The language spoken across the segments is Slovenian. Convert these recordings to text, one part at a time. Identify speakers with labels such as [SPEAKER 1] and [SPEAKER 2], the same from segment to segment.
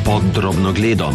[SPEAKER 1] Pod drobnogledom.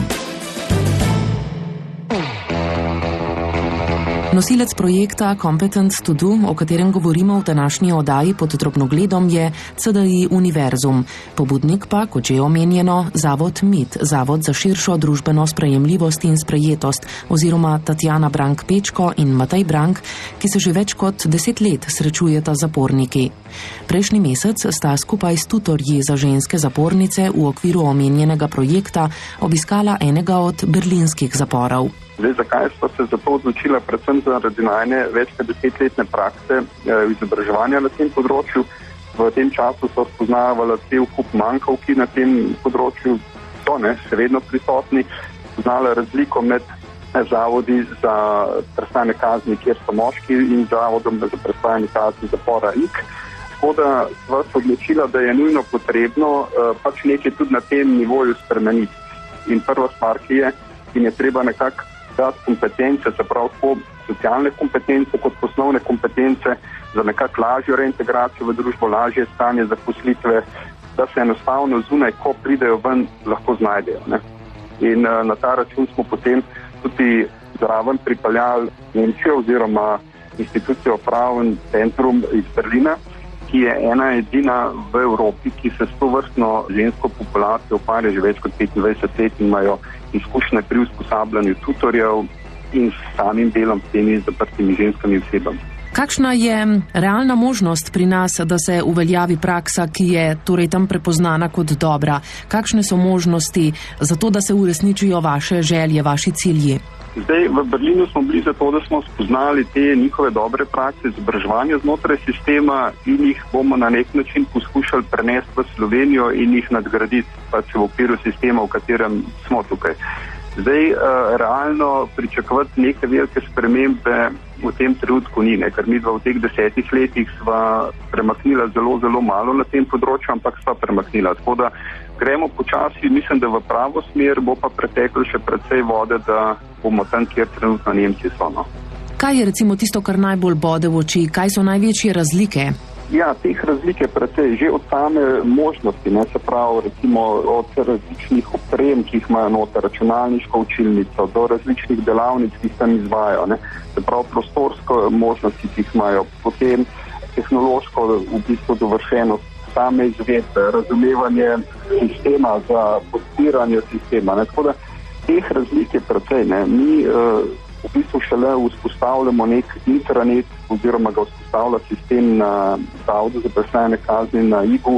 [SPEAKER 2] Nosilec projekta Competent to Do, o katerem govorimo v današnji oddaji Pod drobnogledom, je CDI Univerzum. Pobudnik pa, kot že omenjeno, Zavod MIT, Zavod za širšo družbeno sprejemljivost in sprejetost, oziroma Tatjana Brank-Pečko in Matej Brank, ki se že več kot 10 let srečujeta z zaporniki. Prejšnji mesec sta skupaj s tutorji za ženske zapornice v okviru omenjenega projekta obiskala enega od berlinskih zaporov.
[SPEAKER 3] Zakaj so se za to odločila? Predvsem zaradi najne več kot 10-letne prakse izobraževanja na tem področju. V tem času so spoznavala cel kup manjkov, ki na tem področju so še vedno prisotni. Spoznala razliko med zavodi za prestajanje kazni, kjer so moški, in zavodom za prestajanje kazni zapora IK. Tako da sva se odločila, da je nujno potrebno pač nekaj tudi na tem nivoju spremeniti. In prva stvar, ki je treba nekako dati kompetence, se pravi tako socialne kompetence kot poslovne kompetence za nekako lažjo reintegracijo v družbo, lažje stanje zaposlitve, da se enostavno zunaj, ko pridejo ven, lahko znajdejo. In na ta račun smo potem tudi zraven pripeljali Nemčijo oziroma institucijo Frauen Centrum iz Berlina, ki je ena edina v Evropi, ki se s tovrstno žensko populacijo ukvarja že več kot 25 let in imajo izkušnje pri usposabljanju tutorjev in s samim delom s temi zaprtimi ženskami osebami.
[SPEAKER 2] Kakšna je realna možnost pri nas, da se uveljavi praksa, ki je torej tam prepoznana kot dobra? Kakšne so možnosti za to, da se uresničijo vaše želje, vaši cilji?
[SPEAKER 3] Zdaj, v Berlinu smo bili zato, da smo spoznali te njihove dobre prakse izobraževanja znotraj sistema in jih bomo na nek način poskušali prenesti v Slovenijo in jih nadgraditi pač v okviru sistema, v katerem smo tukaj. Zdaj, realno pričakovati neke velike spremembe v tem trenutku ni, ker mi v teh 10 letih sva premaknila zelo, zelo malo na tem področju, ampak sva premaknila. Tako da gremo počasi, mislim, da v pravo smer, bo pa preteklo še precej vode, da bomo tam, kjer trenutno Nemci so.
[SPEAKER 2] Kaj je recimo tisto, kar najbolj bode v oči? Kaj so največje razlike?
[SPEAKER 3] Ja, teh razlik je precej. Že od same možnosti, se pravi recimo od različnih oprem, ki jih imajo noter, računalniško učilnico, do različnih delavnic, ki se tam izvajajo, se pravi prostorsko možnosti, ki jih imajo, potem tehnološko v bistvu dovršenost same izvedbe, razumevanje sistema za podpiranje sistema. Tako da teh razlik je precej. Mi v bistvu šele vzpostavljamo nek intranet oziroma ga vzpostavlja sistem na Zavodu za prestajanje kazni na IGU.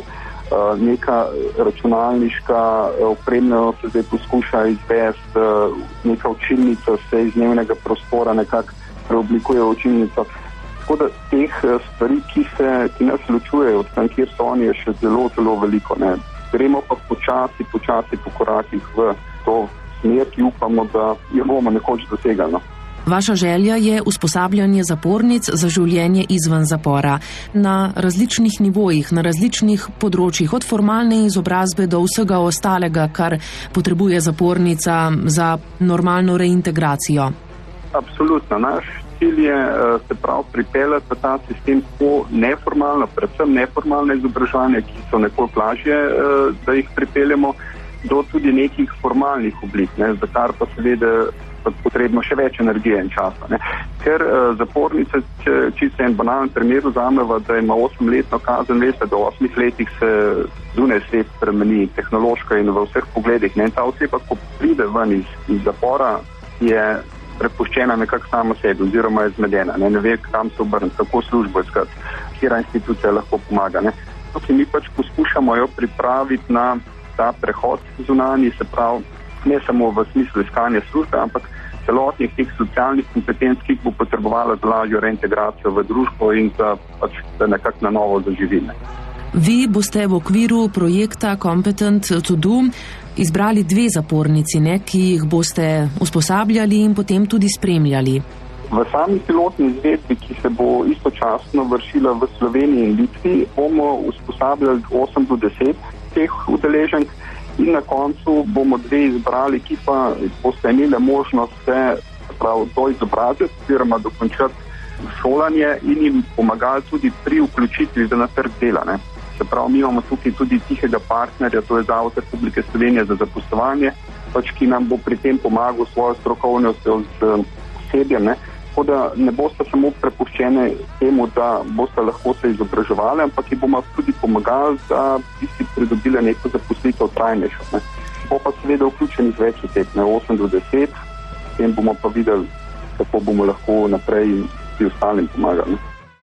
[SPEAKER 3] Neka računalniška opremljenost se zdaj poskuša izvesti, neka učilnica se iz dnevnega prostora nekako preoblikuje v učilnico. Tako da teh stvari, ki nas ločujejo od tam, kjer so oni, je še zelo, zelo veliko. Gremo pa počasi po korakih v to smer, ki upamo, da jo bomo nekoč dosegali.
[SPEAKER 2] Vaša želja je usposabljanje zapornic za življenje izven zapora na različnih nivojih, na različnih področjih, od formalne izobrazbe do vsega ostalega, kar potrebuje zapornica za normalno reintegracijo.
[SPEAKER 3] Absolutno. Naš cilj je se prav pripeljati v ta sistem po neformalno, predvsem neformalne izobraževanje, ki so nekoliko lažje, da jih pripeljemo do tudi nekih formalnih oblik, za kar pa seveda potrebno še več energije in časa. Ker zapornice, če se en banalen primer vzameva, da ima 8-letno kazen, veste, do 8 letih se zunaj svet spremeni tehnološko in v vseh pogledih. Ta oseba, ko pride ven iz zapora, je prepuščena nekako sama sebi oziroma je zmedena. Ne ve, kam se obrniti, kako službo iskati, katera institucija lahko pomaga. Tukaj mi pač poskušamo jo pripraviti na ta prehod zunanji, se pravi, ne samo v smislu iskanja službe, ampak celotnih teh socialnih kompetenc, ki bo potrebovala za lažjo reintegracijo v družbo in da nekako na novo zaživine.
[SPEAKER 2] Vi boste v okviru projekta Competent to Do izbrali 2 zapornici, ki jih boste usposabljali in potem tudi spremljali.
[SPEAKER 3] V sami pilotni izvedbi, ki se bo istočasno vršila v Sloveniji in Litvi, bomo usposabljali 8 do 10 teh udeleženk. In na koncu bomo 2 izbrali, ki pa boste imeli možnost se doizobraziti oziroma dokončati šolanje in jim pomagali tudi pri vključitvi na trg dela. Se pravi, mi imamo tukaj tudi tihega partnerja, to je Zavod Republike Slovenije za zaposlovanje, ki nam bo pri tem pomagal svojo strokovnostjo z osebjem, tako da ne boste samo prepuščene temu, da boste lahko se izobraževali, ampak ki bomo tudi pomagali, da bi si pridobili neko zaposlitev trajnejšo. Bo pa seveda vključenih več oseb, 8 do 10, potem bomo pa videli, kako bomo lahko naprej pri ostalim pomagali.